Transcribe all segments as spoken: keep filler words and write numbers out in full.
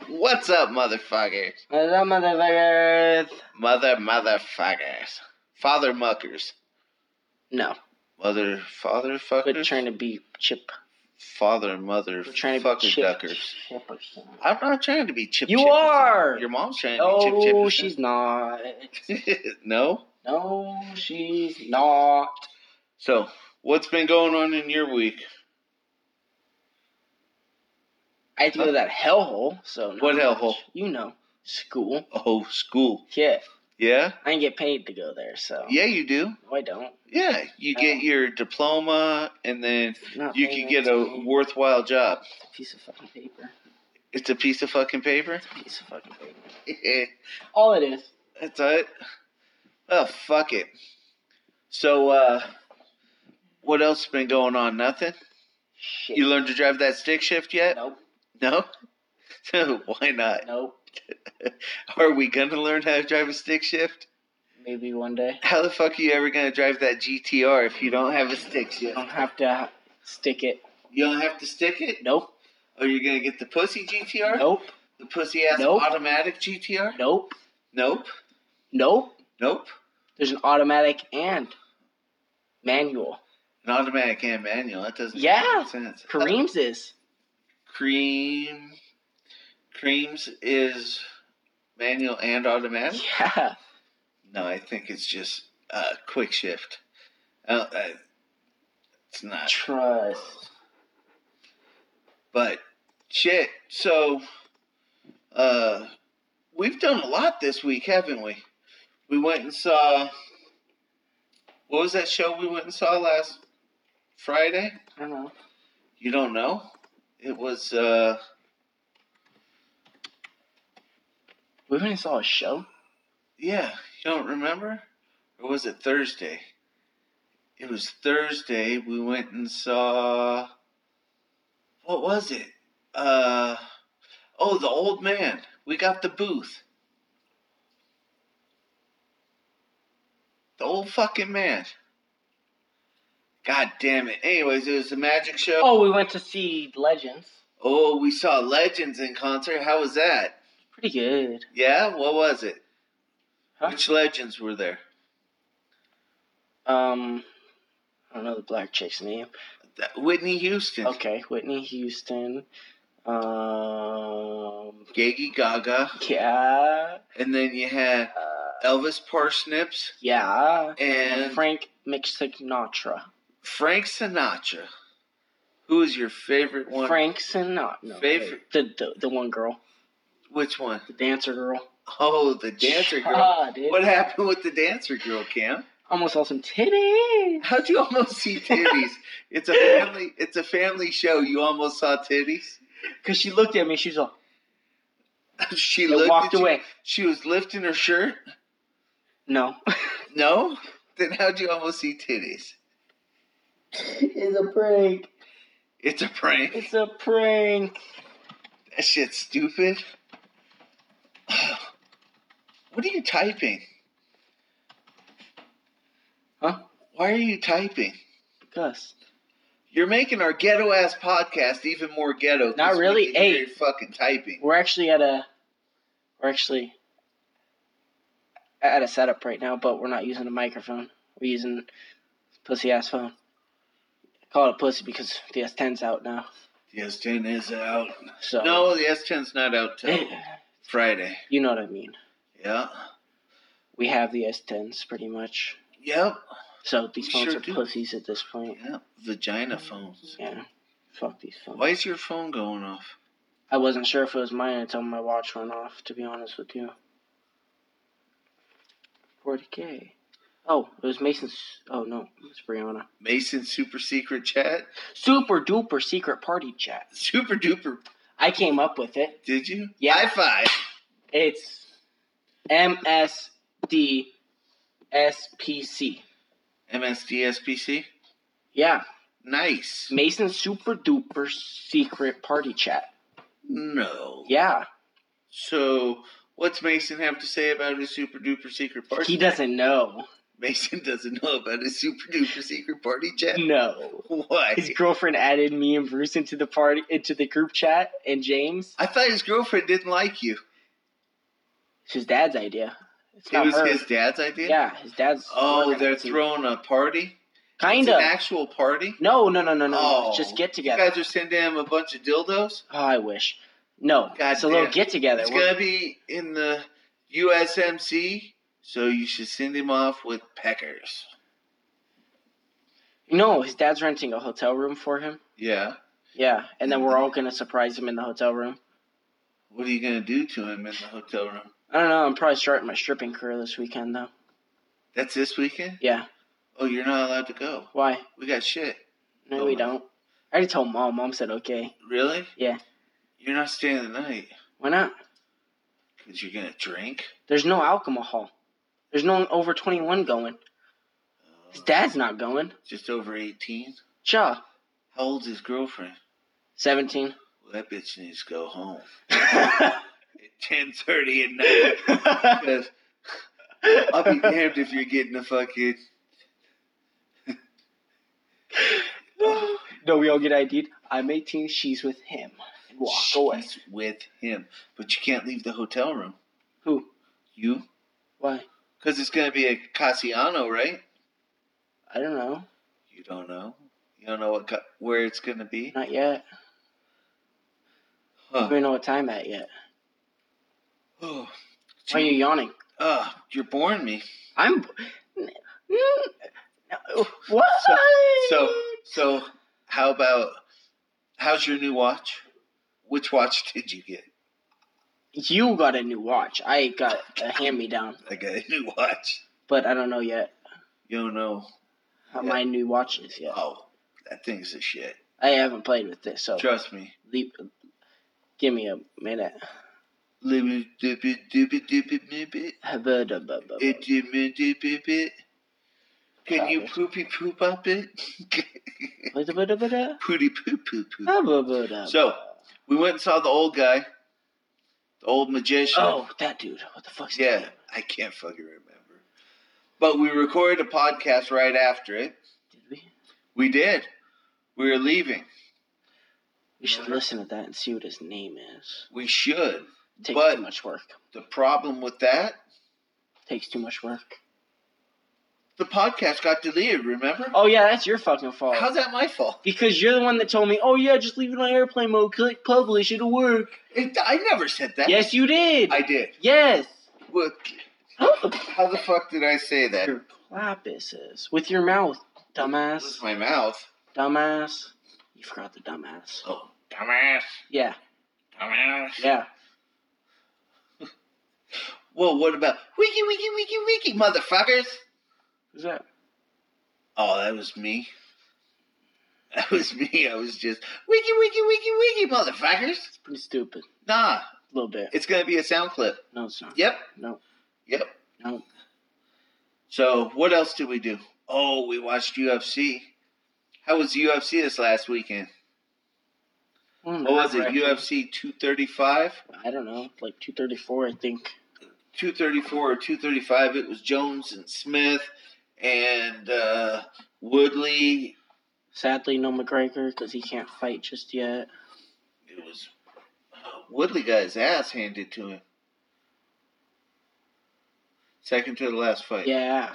What's up, motherfuckers? What's up, motherfuckers? Mother motherfuckers. Father muckers. No. Mother father fuckers? We're trying to be chip. Father mother We're trying to fucker be chip, duckers. chip or something. I'm not trying to be chip You chipperson. are! Your mom's trying to no, be chip chipperson. No, she's not. No? No, she's not. So, what's been going on in your week? I had to go to that hellhole, so... What much. hellhole? You know. School. Oh, school. Yeah. Yeah? I didn't get paid to go there, so... Yeah, you do. No, I don't. Yeah, you no. get your diploma, and then you can get a me. worthwhile job. It's a piece of fucking paper. It's a piece of fucking paper? It's a piece of fucking paper. All it is. That's it. Oh, fuck it. So, uh, what else has been going on? Nothing? Shit. You learned to drive that stick shift yet? Nope. No? Why not? Nope. Are we going to learn how to drive a stick shift? Maybe one day. How the fuck are you ever going to drive that G T R if you don't have a stick shift? You don't have to stick it. You don't have to stick it? Nope. Are you going to get the pussy G T R? Nope. The pussy-ass nope. automatic G T R? Nope. Nope. Nope. Nope. There's an automatic and manual. An automatic and manual? That doesn't yeah. make sense. Kareem's is. Cream. Cream's is manual and automatic? Yeah. No, I think it's just uh, quick shift. Uh, uh, it's not. Trust. But, shit, so, uh, we've done a lot this week, haven't we? We went and saw, what was that show we went and saw last Friday? I don't know. You don't know? It was, uh... We went and saw a show? Yeah, you don't remember? Or was it Thursday? It was Thursday. We went and saw... What was it? Uh... Oh, The Old Man. We got the booth. The Old fucking man. God damn it. Anyways, it was a magic show. Oh, we went to see Legends. Oh, we saw Legends in concert. How was that? Pretty good. Yeah? What was it? Huh? Which Legends were there? Um, I don't know the black chick's name. That, Whitney Houston. Okay, Whitney Houston. Um, Gaggy Gaga. Yeah. And then you had uh, Elvis Parsnips. Yeah. And, and Frank Sinatra. Frank Sinatra. Who is your favorite one? Frank Sinatra. No, favorite? The, the the one girl. Which one? The dancer girl. Oh, the dancer girl. Ah, dude. What happened with the dancer girl, Cam? Almost saw some titties. How'd you almost see titties? It's a family. It's a family show. You almost saw titties. Cause she looked at me. She's all. she looked walked at away. You. She was lifting her shirt. No. No. Then how'd you almost see titties? It's a prank. It's a prank. It's a prank. That shit's stupid. What are you typing? Huh? Why are you typing? Because. You're making our ghetto-ass podcast even more ghetto. Not really. Hey. You're fucking typing. We're actually at a... We're actually... at a setup right now, but we're not using a microphone. We're using pussy-ass phone. I call it a pussy because the S ten's out now. The S ten is out. So no, the S ten's not out till Friday. You know what I mean. Yeah. We have the S tens pretty much. Yep. So these we phones sure are do. pussies at this point. Yeah. Vagina phones. Yeah. Fuck these phones. Why is your phone going off? I wasn't sure if it was mine until my watch went off, to be honest with you. forty K. Oh, it was Mason's. Oh, no. It's Brianna. Mason's super secret chat? Super duper secret party chat. Super duper. I came up with it. Did you? Yeah. High five. It's M S D S P C. M S D S P C? Yeah. Nice. Mason's super duper secret party chat. No. Yeah. So, what's Mason have to say about his super duper secret party? He doesn't know. Mason doesn't know about his super duper secret party chat? No. Why? His girlfriend added me and Bruce into the party, into the group chat, and James. I thought his girlfriend didn't like you. It's his dad's idea. It's It not was her. his dad's idea? Yeah, his dad's. Oh, they're throwing a party? Kind of. of. It's an actual party? No, no, no, no, no. Oh, It's just get together. You guys are sending him a bunch of dildos? Oh, I wish. No, God it's a little damn. get together. It's going to be in the U S M C, so you should send him off with peckers. No, his dad's renting a hotel room for him. Yeah. Yeah, and then we're all going to surprise him in the hotel room. What are you going to do to him in the hotel room? I don't know. I'm probably starting my stripping career this weekend, though. That's this weekend? Yeah. Oh, you're not allowed to go. Why? We got shit. No, Oh, we my- don't. I already told Mom. Mom said okay. Really? Yeah. You're not staying the night Why not? because you're going to drink? There's no alcohol. There's no one over twenty-one going. His dad's not going. Just over eighteen? Cha. How old's his girlfriend? seventeen. Well, that bitch needs to go home at ten thirty at night. Because I'll be damned if you're getting a fucking... No, we all get I D'd. I'm eighteen. She's with him. And walk away. She's with him. But you can't leave the hotel room. Who? You? Why? Because it's going to be a Cassiano, right? I don't know. You don't know? You don't know what ca- where it's going to be? Not yet. I Huh. don't even know what time at yet. Oh, Why are you yawning? uh, you're boring me. I'm. What? So, so, how about, how's your new watch? Which watch did you get? You got a new watch. I got a hand-me-down, I got a new watch. but I don't know yet You don't know. how Yeah. my new watch is yet. Oh, that thing's a shit. I haven't played with this, so Trust me. leave, give me a minute. Little doopy doopy doopy doopy. Hubba-dubba-bubba. It you mean doopy bit? Can you poopy poop up it? Hubba-dubba-da. Pooty poop poop poop. Hubba-dubba. So, we went and saw the old guy. The old magician. Oh, that dude. What the fuck's his Yeah, name? I can't fucking remember. But we recorded a podcast right after it. Did we? We did. We were leaving. We should listen to that and see what his name is. We should. It takes But- too much work. The problem with that, Takes too much work. the podcast got deleted, remember? Oh yeah, that's your fucking fault. How's that my fault? Because you're the one that told me, oh yeah, just leave it on airplane mode, click publish, it'll work. It, I never said that. Yes, you did. I did. Yes. What, how the fuck did I say that? Your clappuses. With your mouth, This dumbass. is my mouth. Dumbass. You forgot the dumbass. Oh, dumbass. Yeah, Dumbass. yeah. Well, what about wiki, wiki, wiki, wiki, motherfuckers? Who's that? Oh, that was me. That was me. I was just wiki, wiki, wiki, wiki, motherfuckers. It's pretty stupid. Nah, A little bit. it's gonna be a sound clip. No, it's not. Yep. No. Yep. No. So, what else did we do? Oh, we watched U F C. How was U F C this last weekend? Well, What was it? nerve-wracking. U F C two thirty-five? I don't know. Like two thirty-four, I think. two thirty-four or two thirty-five. It was Jones and Smith and uh, Woodley. Sadly, no McGregor because he can't fight just yet. It was uh, Woodley got his ass handed to him. Second to the last fight. Yeah.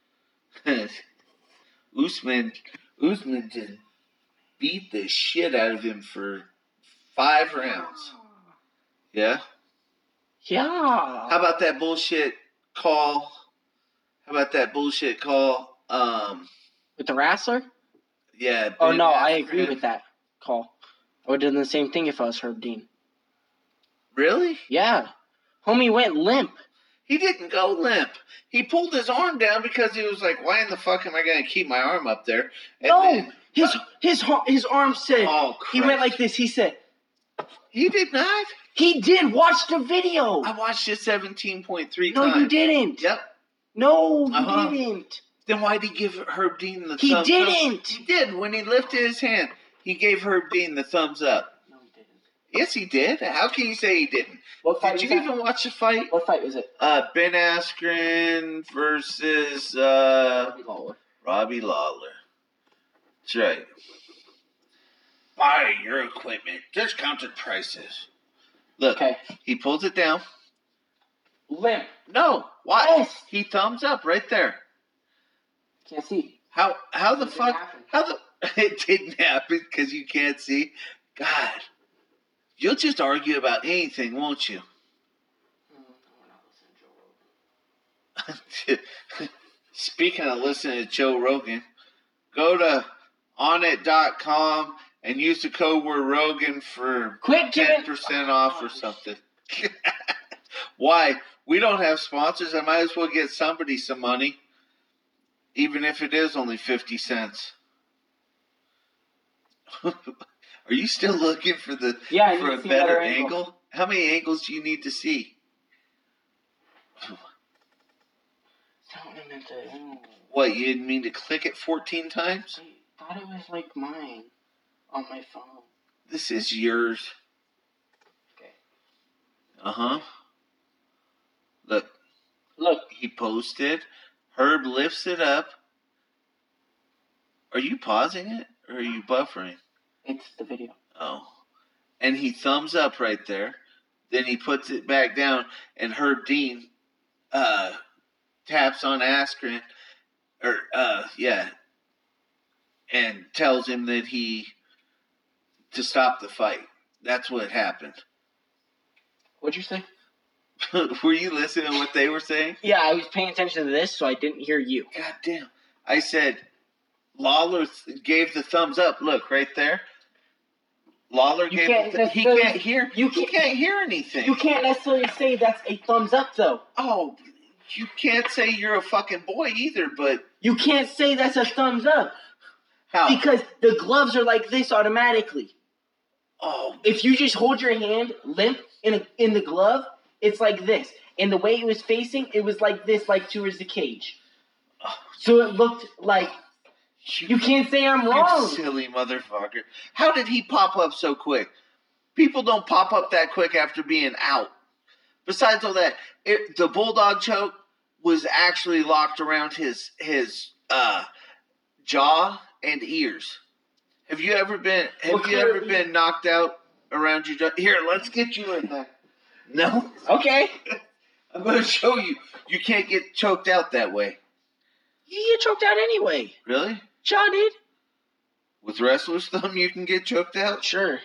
Usman, Usman just beat the shit out of him for five rounds. Yeah. Yeah. How about that bullshit call? How about that bullshit call? Um, With the wrestler? yeah. Oh, Ben no, I agree Askren. with that call. I would have done the same thing if I was Herb Dean. Really? Yeah. Homie went limp. He didn't go limp. He pulled his arm down because he was like, "Why in the fuck am I going to keep my arm up there?" And no! then- his his har- his arm said, oh, he went like this. He said, He did not. he did. Watch the video. I watched it seventeen point three No, times. you didn't. Yep. No, you Uh-huh. didn't. Then why did he give Herb Dean the He thumbs up? didn't. He did. When he lifted his hand, he gave Herb Dean the thumbs up. No, he didn't. Yes, he did. How can you say he didn't? What fight Did you was that? even watch the fight? What fight was it? Uh, Ben Askren versus uh, Robbie Lawler. Robbie Lawler. That's right. Buy your equipment. Discounted prices. Look, Okay. he pulls it down. Limp. No, why? Yes. He thumbs up right there. Can't see. How how the It didn't fuck? happen. How the it didn't happen because you can't see. God, you'll just argue about anything, won't you? Speaking of listening to Joe Rogan, go to onnit dot com and use the code word Rogan for Quit ten giving. percent off or something. Why? We don't have sponsors. I might as well get somebody some money, even if it is only fifty cents. Are you still looking for the Yeah, I for need a to see better better angle? angle. How many angles do you need to see? Something at the- What, you didn't mean to click it fourteen times? I thought it was like mine on my phone. This is yours. Okay. Uh-huh. Look, Look. he posted. Herb lifts it up. Are you pausing it or are you buffering? It's the video. Oh. And he thumbs up right there. Then he puts it back down and Herb Dean uh, taps on Askren. Or, uh, yeah. And tells him that he... to stop the fight. That's what happened. What'd you say? Were you listening to what they were saying? Yeah, I was paying attention to this, so I didn't hear you. God damn. I said, Lawler th- gave the thumbs up. Look, right there. Lawler You gave can't the th- He necessarily- can't hear. you You can't- can't hear anything. You can't necessarily say that's a thumbs up, though. Oh, you can't say you're a fucking boy either, but... You can't say that's a thumbs up. How? Because the gloves are like this automatically. Oh, If you just hold your hand limp in a, in the glove, it's like this. And the way it was facing, it was like this, like towards the cage. oh So it looked like... You can't say I'm you wrong. silly motherfucker. How did he pop up so quick? People don't pop up that quick after being out. Besides all that, it, the bulldog choke was actually locked around his his uh, jaw and ears. Have you ever been? Have What you color ever are you? been knocked out around your jaw? Here, let's get you in there. No, Okay. I'm going to show you. You can't get choked out that way. You get choked out anyway. Really? Shaw did. With wrestler's thumb, you can get choked out. Sure.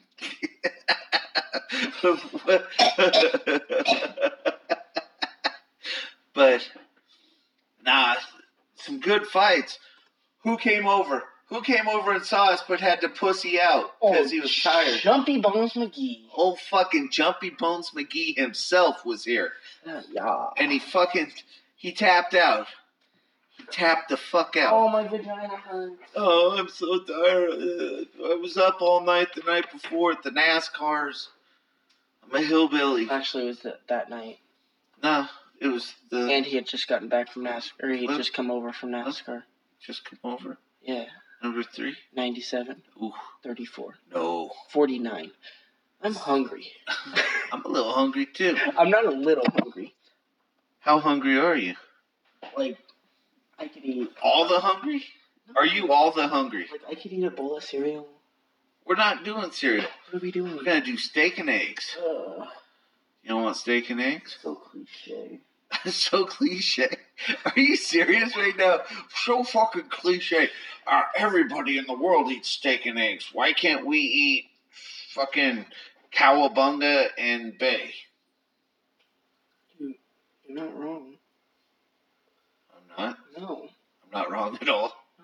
But nah, some good fights. Who came over? Who came over and saw us but had to pussy out because he was tired? Jumpy Bones McGee. Old fucking Jumpy Bones McGee himself was here, Uh, yeah. and he fucking he tapped out. He tapped the fuck out. Oh, my vagina hurts. Oh, I'm so tired. Uh, I was up all night the night before at the NASCARs. I'm a hillbilly. Actually, it was that, that night. No, it was the... And he had just gotten back from NASCAR. Or he had What? just come over from NASCAR. Just come over. Yeah. Number three? ninety-seven. Ooh, thirty-four. no. forty-nine. I'm hungry. I'm a little hungry, too. I'm not a little hungry. How hungry are you? Like, I could eat... All the hungry? Are you all the hungry? Like, I could eat a bowl of cereal. We're not doing cereal. What are we doing? We're going to do steak and eggs. Ugh, You don't want steak and eggs? so cliche. So cliche. Are you serious right now? So fucking cliche. Uh, everybody in the world eats steak and eggs. Why can't we eat fucking cowabunga and bay? You're not wrong. I'm not. No. I'm not wrong at all. No.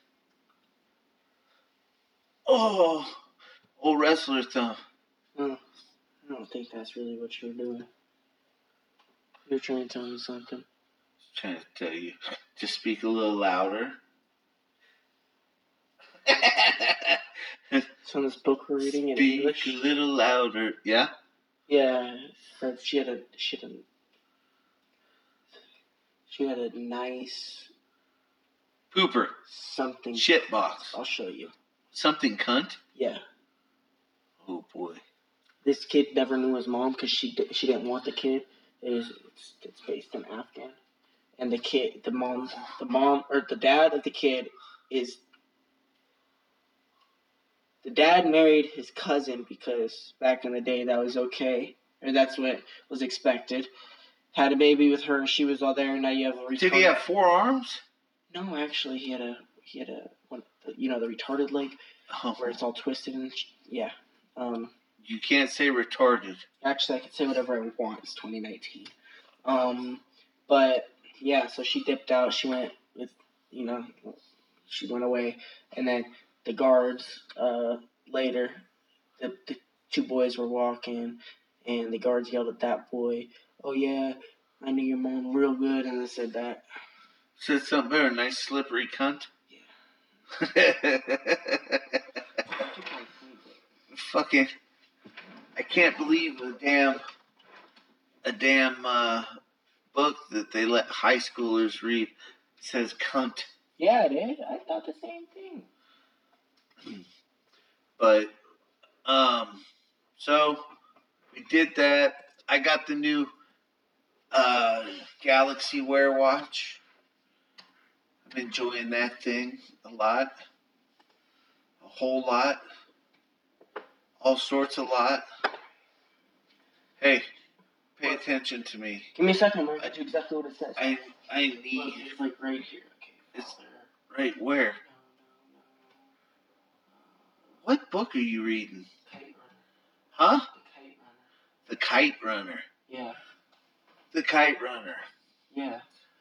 Oh, old wrestler thumb. No. I don't think that's really what you were doing. You're trying to tell me something. Trying to tell you, just speak a little louder. So this book we're reading in Speak English. a little louder. Yeah? Yeah, for, she had a she had a she had a nice Pooper. something. Shitbox. I'll show you. Something cunt? Yeah. Oh boy. this kid never knew his mom because she she didn't want the kid. It was, it's, it's based in Afghan, and the kid, the mom, the mom or the dad of the kid is the dad married his cousin because back in the day that was okay, or that's what was expected. Had a baby with her. She was all there. Now you have a retarded. Did he have four arms? No, actually, he had a he had a one, you know, the retarded leg Oh. where it's all twisted and yeah. Um, you can't say retarded. Actually, I can say whatever I want. It's twenty nineteen. Um, but yeah, so she dipped out. She went with, you know, she went away, and then the guards uh, later, the, the two boys were walking, and the guards yelled at that boy, "Oh yeah, I knew your mom real good," and I said that. Said something better. Nice slippery cunt. Yeah. Fucking. I can't believe a damn. A damn uh, book that they let high schoolers read says cunt. Yeah, it is. I thought the same thing. But, um, so we did that. I got the new uh, Galaxy Wear watch. I'm enjoying that thing a lot. A whole lot. All sorts of lot. Hey, pay attention to me. Give me a second, man. I do exactly what it says. I I need. Look, it's like right here. Okay. It's right where? What book are you reading? Kite Huh? Runner. The Kite Runner. Yeah. The Kite Runner. Yeah.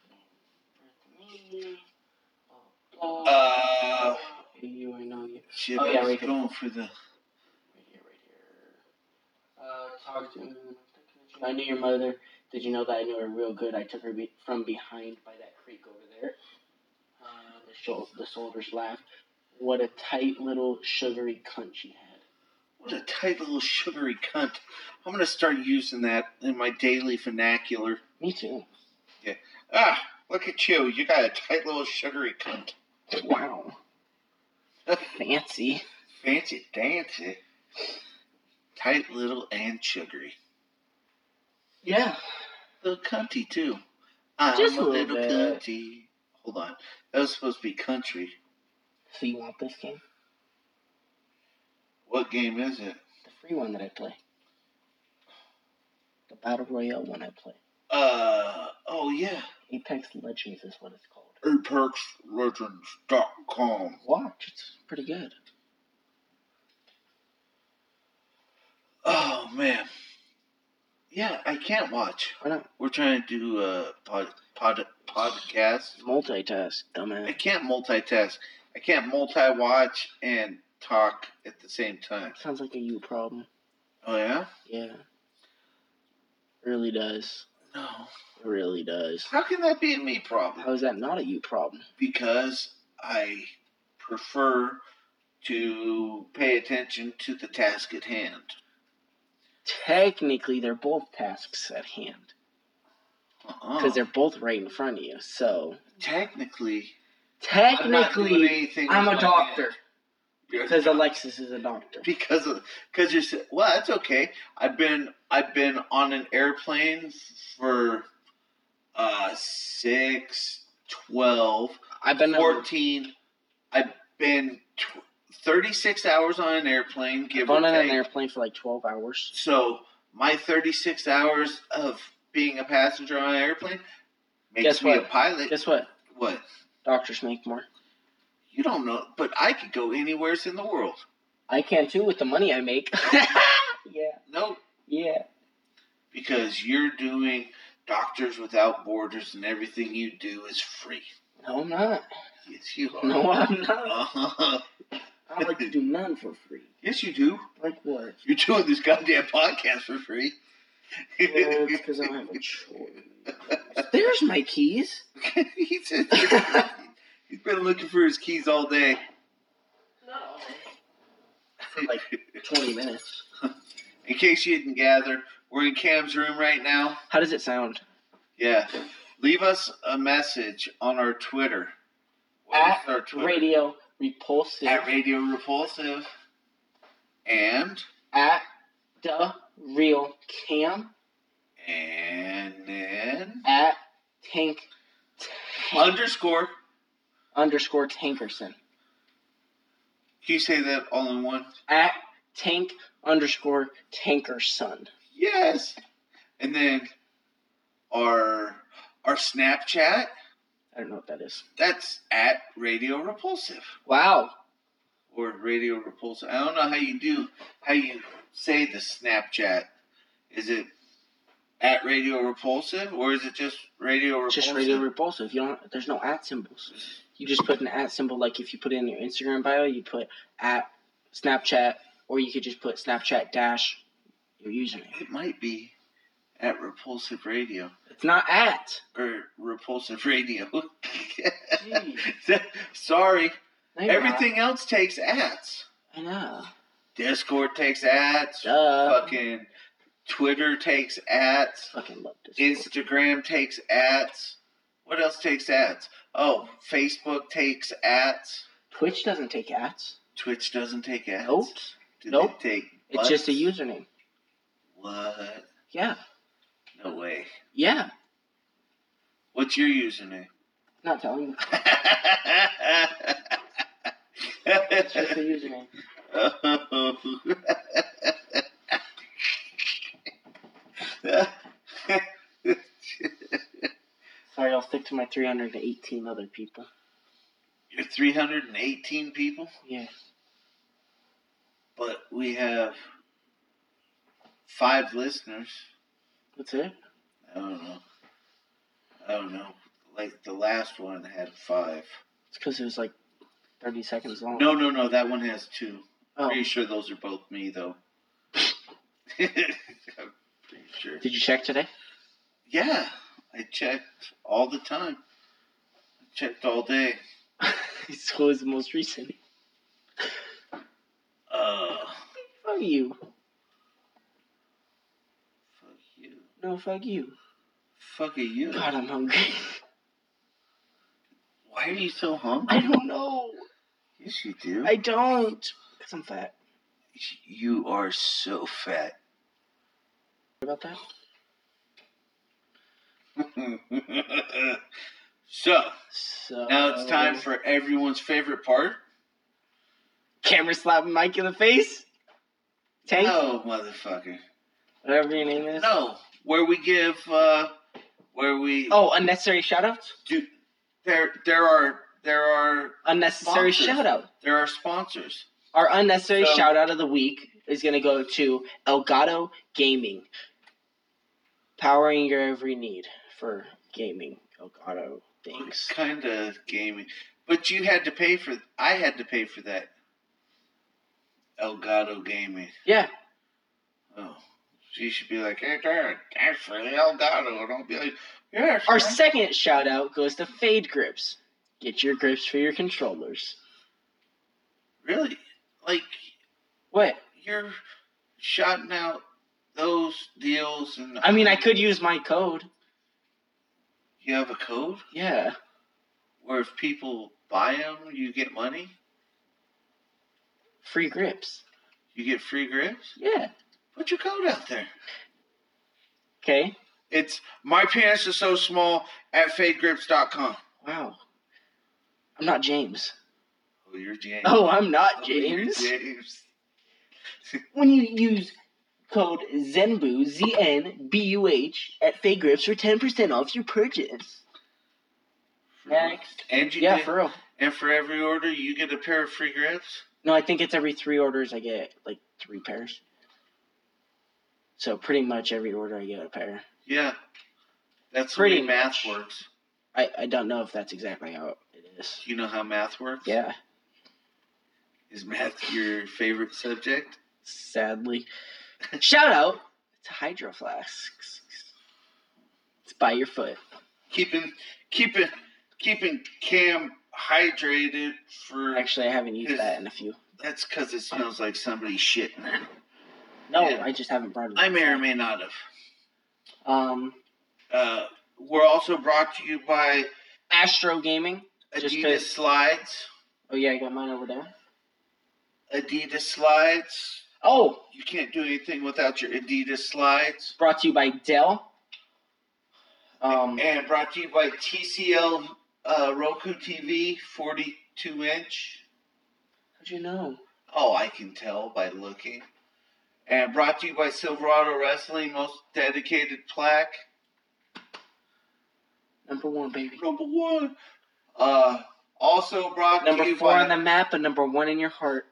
Uh. You, I know you. Shit, Oh, I yeah, was right here. going for the. Right here, right here. Uh, talk to me. I knew your mother. Did you know that I knew her real good? I took her be- from behind by that creek over there. Uh, the, shol- the soldiers laughed. What a tight little sugary cunt she had. What a tight little sugary cunt. I'm going to start using that in my daily vernacular. Me too. Yeah. Ah, look at you. You got a tight little sugary cunt. Wow. Fancy. Fancy dancy. Tight little and sugary. Yeah. Little cunty, too. I'm Just a a little little bit. cunty. Hold on. That was supposed to be country. So you want this game? What game is it? The free one that I play. The Battle Royale one I play. Uh, oh yeah. Apex Legends is what it's called. Apex Legends dot com. Watch, it's pretty good. Oh, man. Yeah, I can't watch. Why not? We're trying to do a pod, pod, podcast. Multitask, I dumbass. can't multitask. I can't multi-watch and talk at the same time. Sounds like a you problem. Oh, yeah? Yeah. Really does. No. It really does. How can that be a me problem? How is that not a you problem? Because I prefer to pay attention to the task at hand. Technically, they're both tasks at hand. Uh-uh. Because they're both right in front of you, so... Technically, Technically, I'm, not doing anything I'm with a my doctor. hand. You're a Because doctor. Alexis is a doctor. Because of, because you're sa- well, that's okay. I've been I've been on an airplane for uh six, twelve, I've been... fourteen. I've been tw- thirty-six hours on an airplane. Give I've been or on an take. airplane for like twelve hours. So my thirty-six hours of being a passenger on an airplane makes Guess me what? a pilot. Guess what? What? Doctors make more. You don't know, but I could go anywhere in the world. I can too with the money I make. Yeah. No, Yeah. because you're doing Doctors Without Borders and everything you do is free. No, I'm not. Yes, you are. No, I'm not. Uh-huh. I don't like to do none for free. Yes, you do. Like what? You're doing this goddamn podcast for free. Well, it's because I don't have a choice. There's my keys. He said he's been looking for his keys all day. No. For like twenty minutes. In case you didn't gather, we're in Cam's room right now. How does it sound? Yeah. Leave us a message on our Twitter. What At is our Twitter? Radio Repulsive. At Radio Repulsive. And At The Real Cam. And then At Tank. underscore. Underscore Tankerson. Can you say that all in one? At Tank underscore Tankerson. Yes. And then our our Snapchat. I don't know what that is. That's at Radio Repulsive. Wow. Or Radio Repulsive. I don't know how you do how you say the Snapchat. Is it at Radio Repulsive or is it just Radio Repulsive? Just Radio Repulsive. You don't. There's no at symbols. You just put an at symbol. Like if you put it in your Instagram bio, you put at Snapchat, or you could just put Snapchat dash your username. It might be at Repulsive Radio. It's not at. Or Repulsive Radio. Jeez. Sorry. No, you're Everything else takes ats. not. I know. Discord takes ats. Duh. Fucking Twitter takes ats. Fucking love this. Instagram takes ats. What else takes ats? Oh, Facebook takes ats. Twitch doesn't take ads. Twitch doesn't take ats. Nope. Do Nope. they take It's butts? just a username. What? Yeah. No way. Yeah. What's your username? Not telling you. It's just a username. Sorry, I'll stick to my three hundred eighteen other people. You're three hundred eighteen people, Yeah. but we have five listeners. That's it? I don't know. I don't know. Like the last one had five. It's because it was like thirty seconds long. No, no, no. That one has two. Oh. Pretty sure those are both me, though. I'm pretty sure. Did you check today? Yeah, I checked all the time. I checked all day. So was the most recent. Uh, Fuck you. fuck you. No, fuck you. Fuck you. God, I'm hungry. Why are you so hungry? I don't know. Yes, you do. I don't. Because I'm fat. You are so fat. About that? So, So now it's time for everyone's favorite part. camera slapping Mike in the face. Tank. No, motherfucker. Whatever your name is. No, where we give, uh, where we Oh, unnecessary shoutouts. do. There, there are, there are, Unnecessary Sponsors. shoutout. there are sponsors. Our unnecessary So- shout out of the week is going to go to Elgato Gaming. Powering your every need for gaming Elgato things. Kind of gaming, but you had to pay for. I had to pay for that. Elgato Gaming. Yeah. Oh, so you should be like, hey, Dad, that's for the Elgato. Don't be like, yes. Our man." second shout out goes to Fade Grips. Get your grips for your controllers. Really, like What? you're shouting out those deals, and I mean, I could use my code. You have a code Yeah. where if people buy them, you get money. Free grips. You get free grips. Yeah. Put your code out there. Okay. It's my penis is so small at fade grips dot com. Wow. I'm not James. Oh, you're James. Oh, I'm not Oh, you're James. James. When you use code ZENBU, Z N B U H, at Fade Grips for ten percent off your purchase. Next. And you Yeah, get, for real. and for every order, you get a pair of free grips. No, I think it's every three orders I get, like, three pairs. So pretty much every order I get a pair. Yeah, that's Pretty the way math much. works. I, I don't know if that's exactly how it is. You know how math works? Yeah, Is math your favorite subject? sadly. Shout out to Hydro Flasks. It's by your foot. Keeping, keeping, keeping Cam hydrated for. Actually, I haven't used that in a few. That's because it smells like somebody's shit in there. No, Yeah. I just haven't brought it. I may or may not have. Um, Uh, we're also brought to you by Astro Gaming. Just Adidas 'cause- Slides. Oh yeah, I got mine over there. Adidas Slides. Oh, You can't do anything without your Adidas slides. brought to you by Dell. Um, And brought to you by T C L uh, Roku T V, forty-two inch. how'd you know? Oh, I can tell by looking. And brought to you by Silverado Wrestling, most dedicated plaque. Number one, baby. Number one. Uh, also brought Number to you four by... on the map and number one in your heart.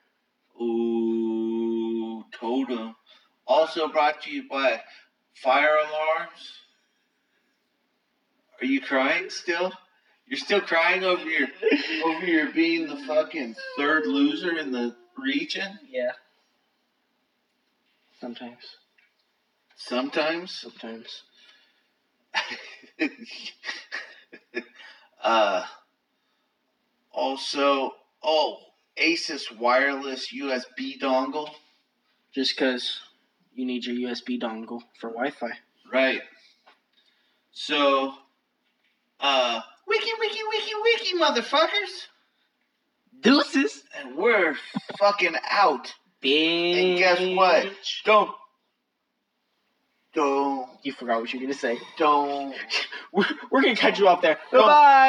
Ooh, totem. Also brought to you by Fire Alarms. Are you crying still? You're still crying over your over your being the fucking third loser in the region? Yeah. Sometimes. Sometimes. Sometimes. uh. Also, oh, Asus wireless U S B dongle. Just because you need your U S B dongle for Wi-Fi. Right. So, uh, wiki, wiki, wiki, wiki, motherfuckers. Deuces. And we're fucking out. Bitch. And guess what? Don't. Don't. You forgot what you were going to say. Don't. We're, we're going to cut you off there. Don't. Bye-bye.